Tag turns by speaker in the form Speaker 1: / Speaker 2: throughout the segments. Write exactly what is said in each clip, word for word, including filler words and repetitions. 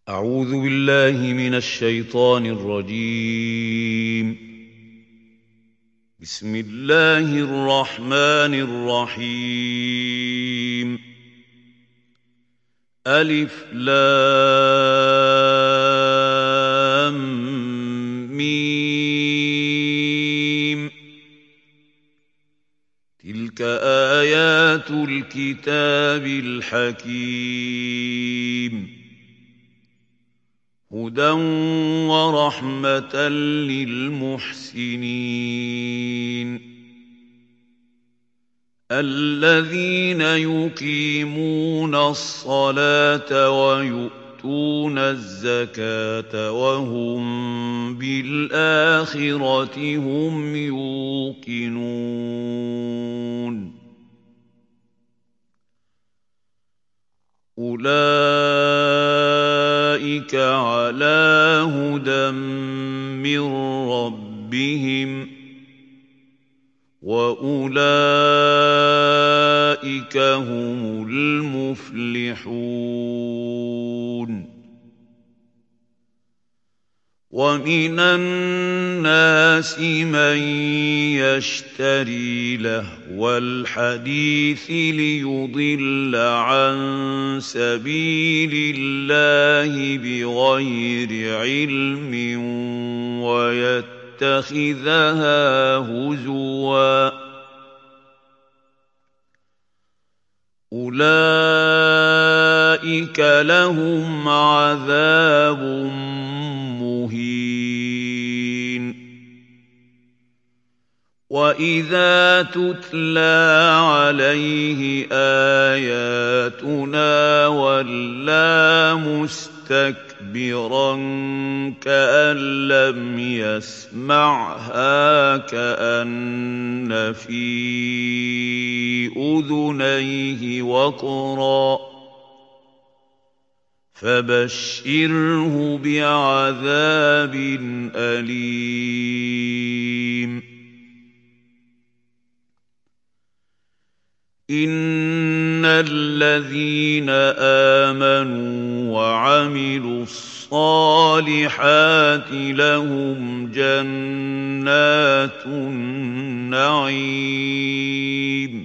Speaker 1: أعوذ بالله من الشيطان الرجيم. بسم الله الرحمن الرحيم. ألف لام ميم. تلك آيات الكتاب الحكيم. هدى ورحمة للمحسنين الذين يقيمون الصلاة ويؤتون الزكاة وهم بالآخرة هم يوقنون. أولئك على هدى من ربهم وأولئك هم المفلحون. ومن الناس من يشتري لهو الحديث ليضل عن سبيل الله بغير علم ويتخذها هزوا. أولئك لهم عذاب مهين. وإذا تتلى عليه آياتنا ولى مستكبرا كأن لم يسمعها كأن في أذنيه وقرا فبشره بعذاب أليم. إن الذين آمنوا وعملوا الصالحات لهم جنات النعيم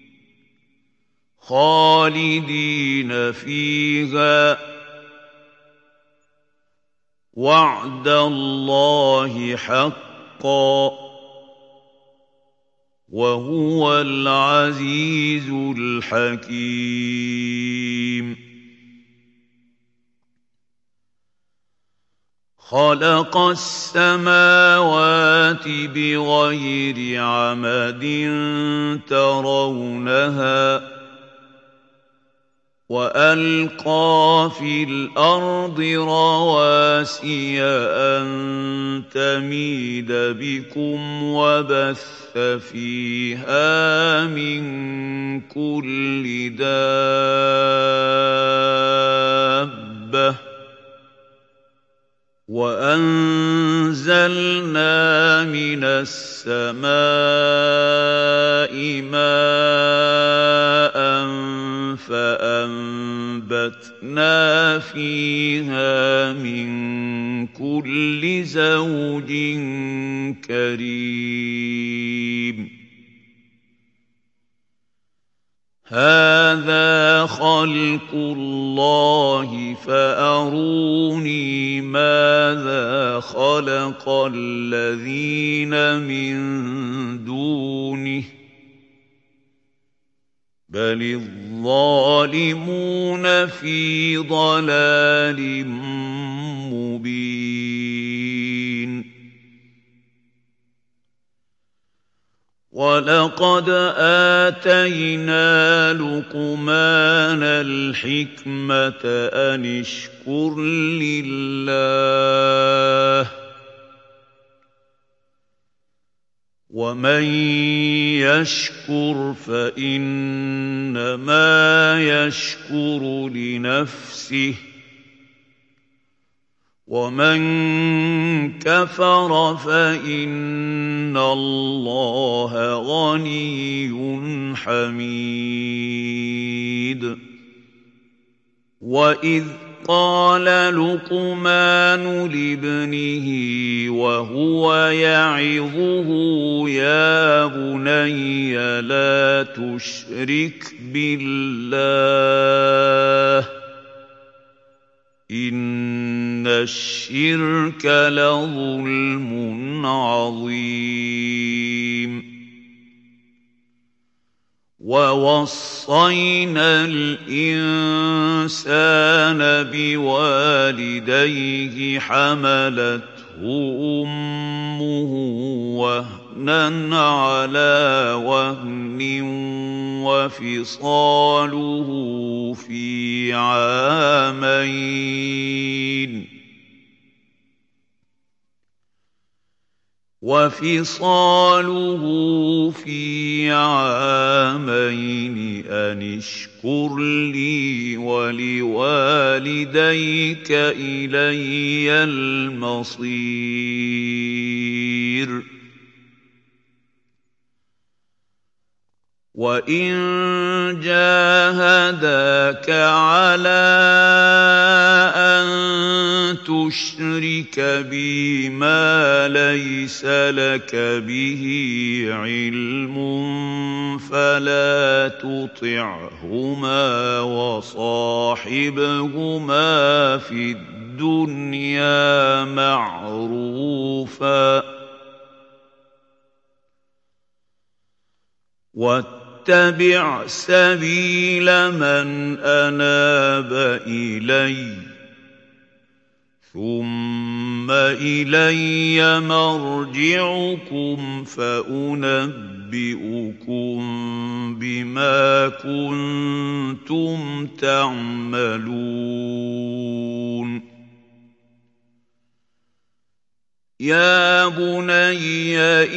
Speaker 1: خالدين فيها وعد الله حقا وهو العزيز الحكيم. خلق السماوات بغير عمد ترونها وألقى في الأرض رواسي أن تميد بكم وبث فيها من كل دابة وأنزلنا من السماء ماء فأنبتنا فيها من كل زوج كريم. هذا خلق الله فأروني ماذا خلق الذين من دونه بل الظالمون في ضلال مبين. ولقد آتينا لقمان الحكمة أن اشكر لله ومن يشكر فإنما يشكر لنفسه ومن كفر فإن الله غني حميد. وإذ قال لقمان لابنه وهو يعظه يا بني لا تشرك بالله إن الشرك لظلم عظيم ووصينا الإنسان بوالديه حملته أمه وهنا على وهن وفصاله في عامين وفصاله في عامين أن اشكر لي ولوالديك إلي المصير وإن جاهداك على أن تشرك بي ما ليس لك به علم فلا تطعهما وصاحبهما في الدنيا معروفا واتبع سبيل من أناب إليّ ثم إلي مرجعكم فأنبئكم بما كنتم تعملون يا بني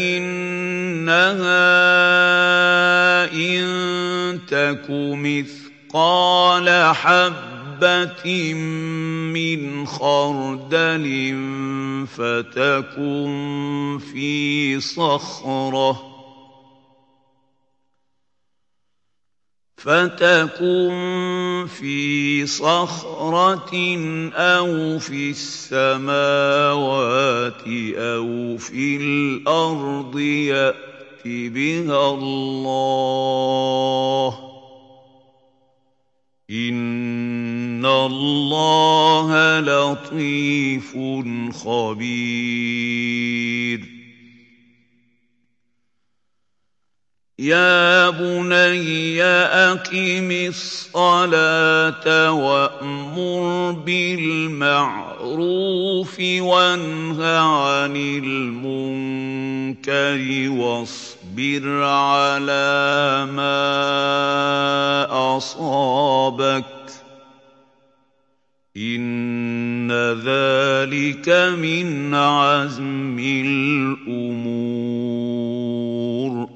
Speaker 1: إنها إن تك مثقال حبة من خردل فتكن في صخرة فتكن في صخرة أو في السماوات أو في الأرض يأت بها الله إن الله لطيف خبير يا بني أقم الصلاة وأمر بالمعروف وانه عن المنكر واصبر على ما أصابك إن ذلك من عزم الأمور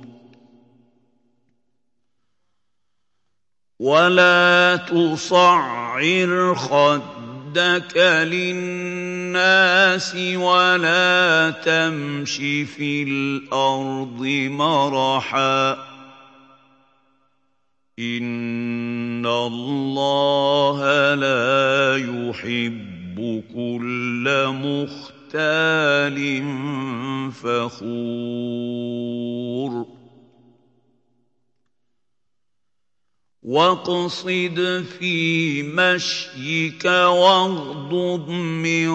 Speaker 1: ولا تصعر خدك للناس ولا تمش في الأرض مرحا إن الله لا يحب كل مختال فخور واقصد في مشيك واغضض من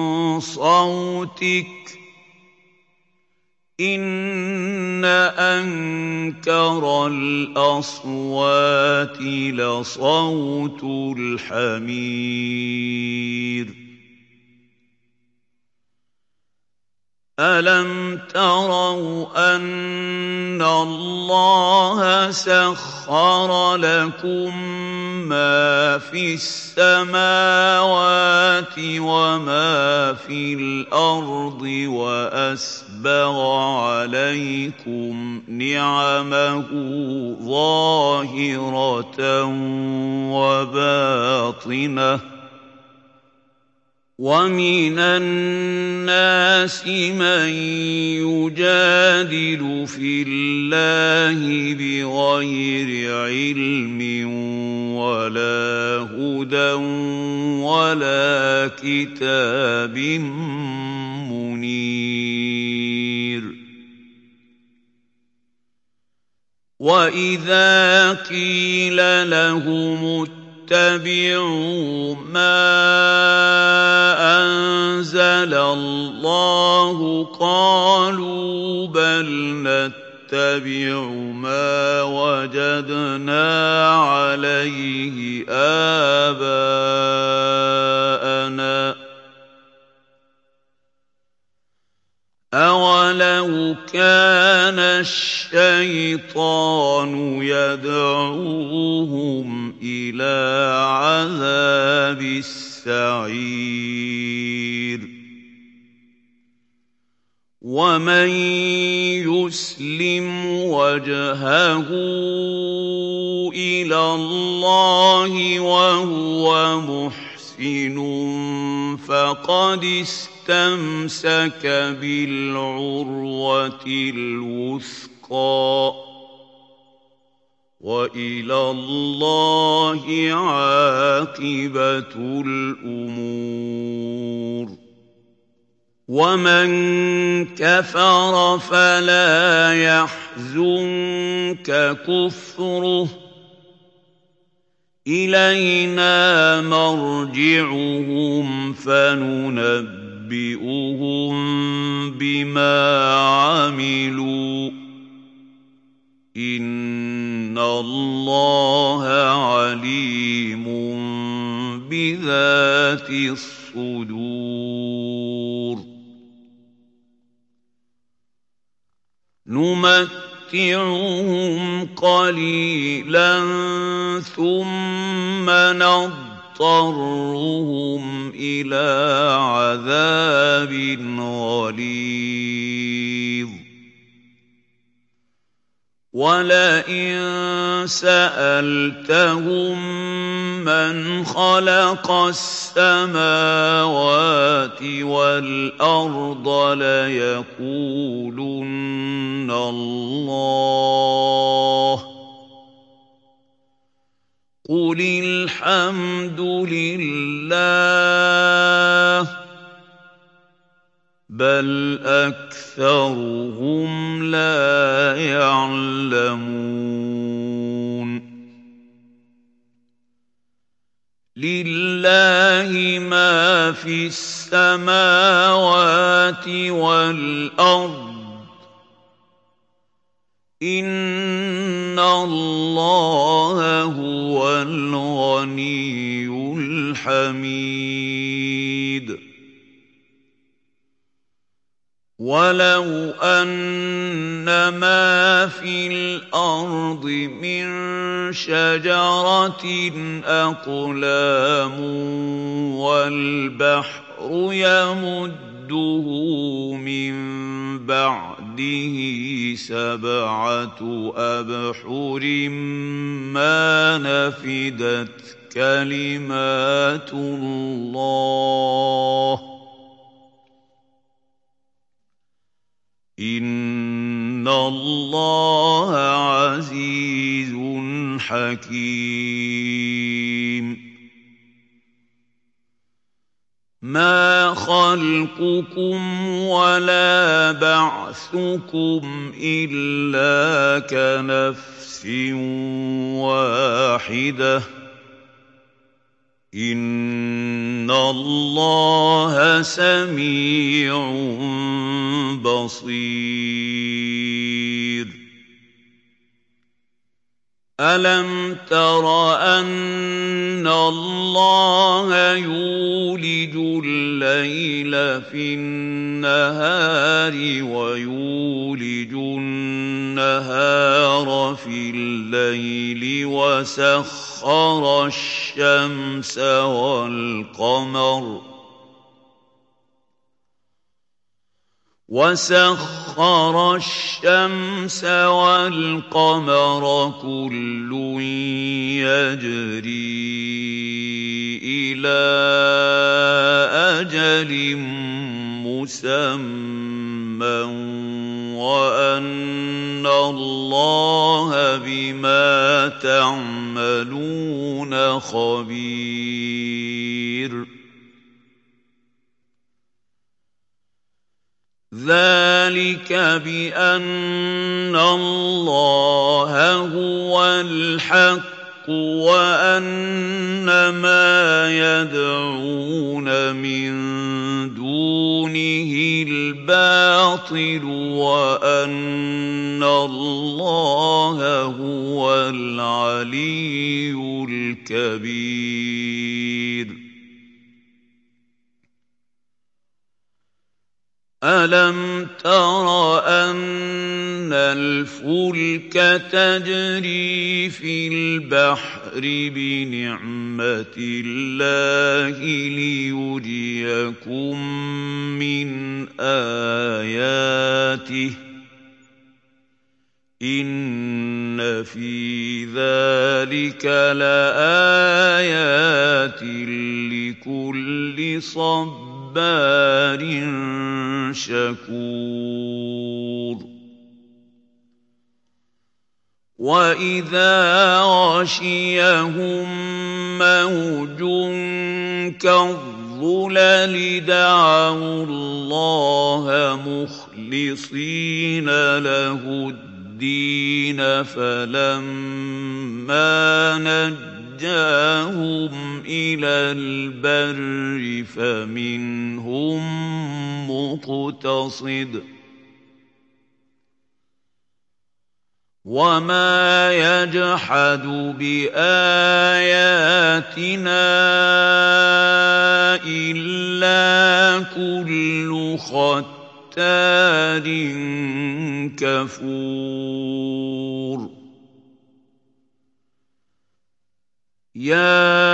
Speaker 1: صوتك إن أنكر الأصوات لصوت الحمير ألم تروا أن الله سخر لكم ما في السماوات وما في الأرض وأسبغ عليكم نعمه ظاهرة وباطنة ومن الناس من يجادل في الله بغير علم ولا هدى ولا كتاب منير وإذا قيل لهم اتبعوا ما أنزل الله قالوا بل نتبع ما وجدنا عليه آباءنا أولو كان الشيطان يدعوهم إلى عذاب السعير ومن يسلم وجهه إلى الله وهو محسن فقد استمسك بالعروة الوثقى وإلى الله عاقبة الأمور ومن كفر فلا يحزنك كفره إلينا مرجعهم فننبئهم بما عملوا إن الله عليم بذات الصدور نمتعهم قليلا ثم نضطرهم إلى عذاب غليظ ولئن سألتهم من خلق السماوات والأرض ليقولن الله قل الحمد لله بل أكثرهم لا يعلمون لله ما في السماوات والأرض إن الله هو الغني الحميد ولو أن ما في الأرض من شجرة أقلام والبحر يمده من بعده سبعة أبحر ما نفدت كلمات الله إن الله عزيز حكيم ما خلقكم ولا بعثكم إلا كنفس واحدة إن الله سميع بصير ألم تر أن الله يولج الليل في النهار ويولج النهار في الليل وسخر الشمس والقمر وسخر الشمس والقمر كل يجري إلى أجل مسمى وأن الله بما تعملون خبير ذلك بأن الله هو الحق وأن ما يدعون من دونه الباطل وأن الله هو العلي الكبير. أَلَمْ تَرَ أَنَّ الْفُلْكَ تَجْرِي فِي الْبَحْرِ بِنِعْمَةِ اللَّهِ لِيُرِيَكُم مِّنْ آيَاتِهِ ۚ إِنَّ فِي ذَلِكَ لَآيَاتٍ لِّكُلِّ صَبَّارٍ شكور. وإذا غشيهم موج كالظلل دعوا الله مخلصين له الدين فلما نجاهم إلى البر فمنهم مقتصد وما يجحد بآياتنا إلا كل ختار كفور. يا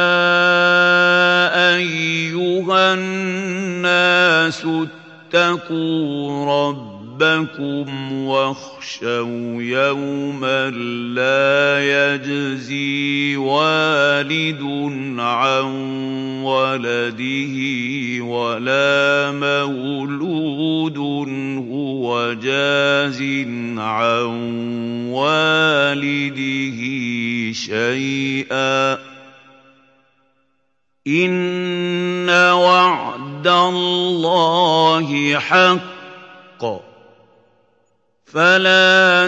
Speaker 1: أيها الناس اتقوا ربكم واخشوا يوما لا يجزي والد عن ولده ولا مولود هو جاز عن والده شيئا إن وعد الله حق فلا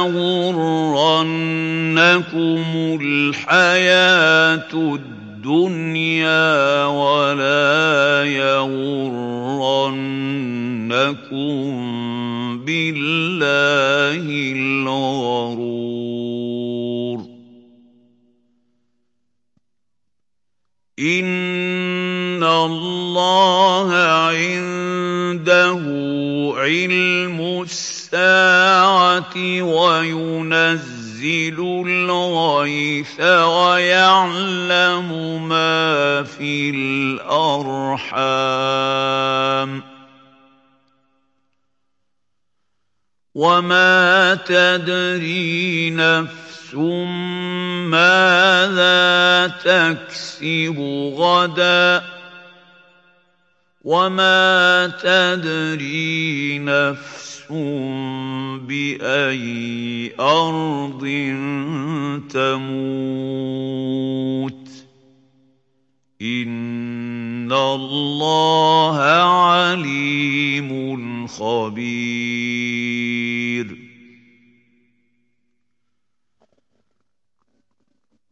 Speaker 1: تغرنكم الحياة الدنيا ولا يغرنكم بالله الغرور. إن الله عنده علم الساعة وينزل الغيث ويعلم ما في الأرحام وما تدري نفس ماذا تكسب غدا وما تدري نفس بأي أرض تموت إن الله عليم خبير.